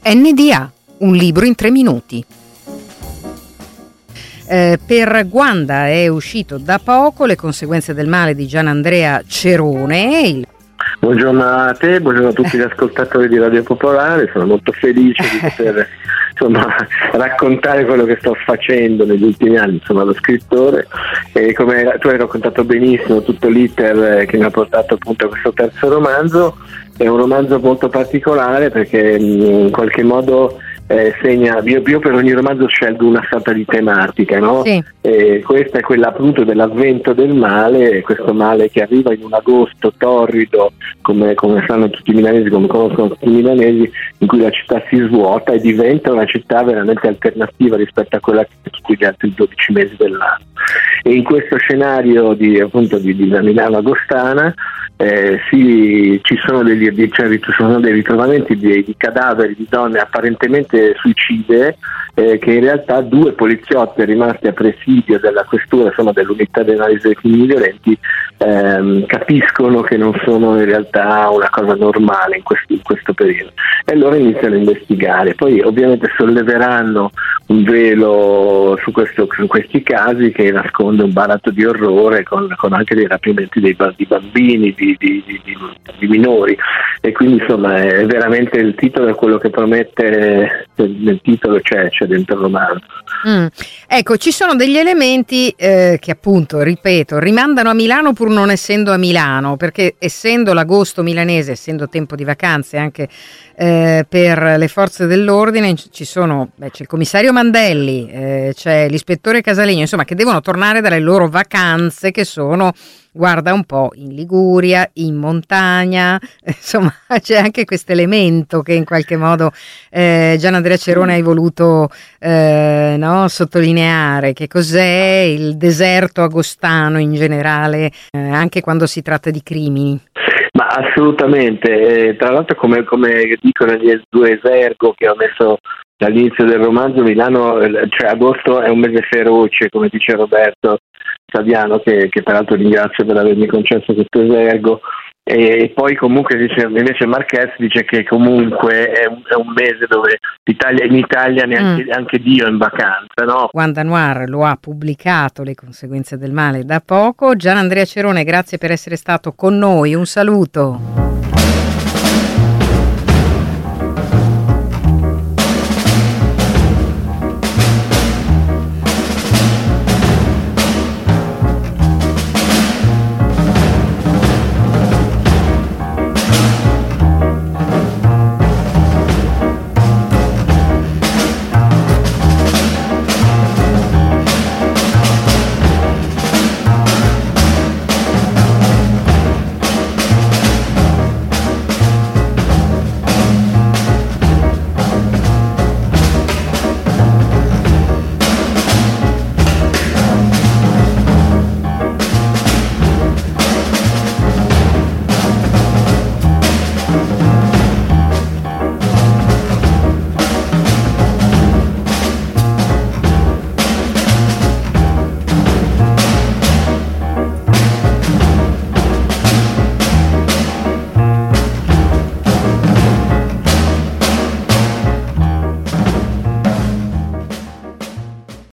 NDA, un libro in 3 minuti. Per Guanda è uscito da poco Le conseguenze del male di Gianandrea Cerone. Buongiorno a te, buongiorno a tutti gli ascoltatori di Radio Popolare, sono molto felice di poter raccontare quello che sto facendo negli ultimi anni, lo scrittore, e come tu hai raccontato benissimo tutto l'iter che mi ha portato appunto a questo terzo romanzo. È un romanzo molto particolare perché in qualche modo segna, io per ogni romanzo scelgo una sorta di tematica, no? Sì. Questa è quella appunto dell'avvento del male, questo male che arriva in un agosto torrido, come sanno tutti i milanesi, come conoscono tutti i milanesi, in cui la città si svuota e diventa una città veramente alternativa rispetto a quella che tutti gli altri 12 mesi dell'anno. E in questo scenario di la Milano agostana ci sono dei ritrovamenti di cadaveri di donne apparentemente suicide, che in realtà 2 poliziotti rimasti a presidio della questura, dell'unità di analisi dei crimini violenti, capiscono che non sono in realtà una cosa normale in questo periodo, e allora iniziano a investigare. Poi ovviamente solleveranno un velo su questi casi che nasconde un baratto di orrore con anche dei rapimenti di bambini, di minori, e quindi è veramente il titolo è quello che promette. Nel titolo c'è dentro il romanzo. Ecco, ci sono degli elementi che appunto, ripeto, rimandano a Milano pur non essendo a Milano, perché essendo l'agosto milanese, essendo tempo di vacanze anche per le forze dell'ordine, c'è il commissario Mandelli, c'è l'ispettore Casalegno, insomma, che devono tornare dalle loro vacanze, che sono, guarda un po', in Liguria, in montagna, insomma c'è anche questo elemento che in qualche modo Gianandrea Cerone hai voluto sottolineare, che cos'è il deserto agostano in generale, anche quando si tratta di crimini. Ma assolutamente, tra l'altro come dicono gli 2 esergo che ho messo dall'inizio del romanzo, Milano, cioè agosto è un mese feroce, come dice Roberto Saviano, che peraltro ringrazio per avermi concesso questo esergo. E poi comunque invece Marquez dice che comunque è un mese dove in Italia neanche Dio è in vacanza, no? Guanda Noir lo ha pubblicato, Le conseguenze del male, da poco. Gianandrea Cerone, grazie per essere stato con noi, un saluto.